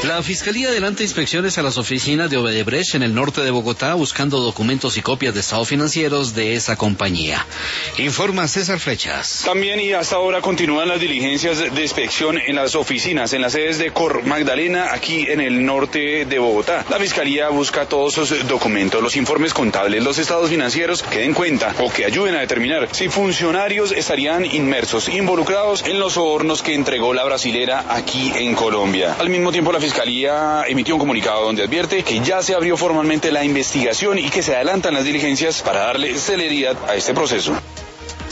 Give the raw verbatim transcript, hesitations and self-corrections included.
La Fiscalía adelanta inspecciones a las oficinas de Odebrecht en el norte de Bogotá buscando documentos y copias de estados financieros de esa compañía. Informa César Flechas. También y hasta ahora continúan las diligencias de inspección en las oficinas, en las sedes de Cor Magdalena, aquí en el norte de Bogotá. La Fiscalía busca todos esos documentos, los informes contables, los estados financieros que den cuenta o que ayuden a determinar si funcionarios estarían inmersos, involucrados en los sobornos que entregó la brasilera aquí en Colombia. Al mismo tiempo, la Fiscalía emitió un comunicado donde advierte que ya se abrió formalmente la investigación y que se adelantan las diligencias para darle celeridad a este proceso.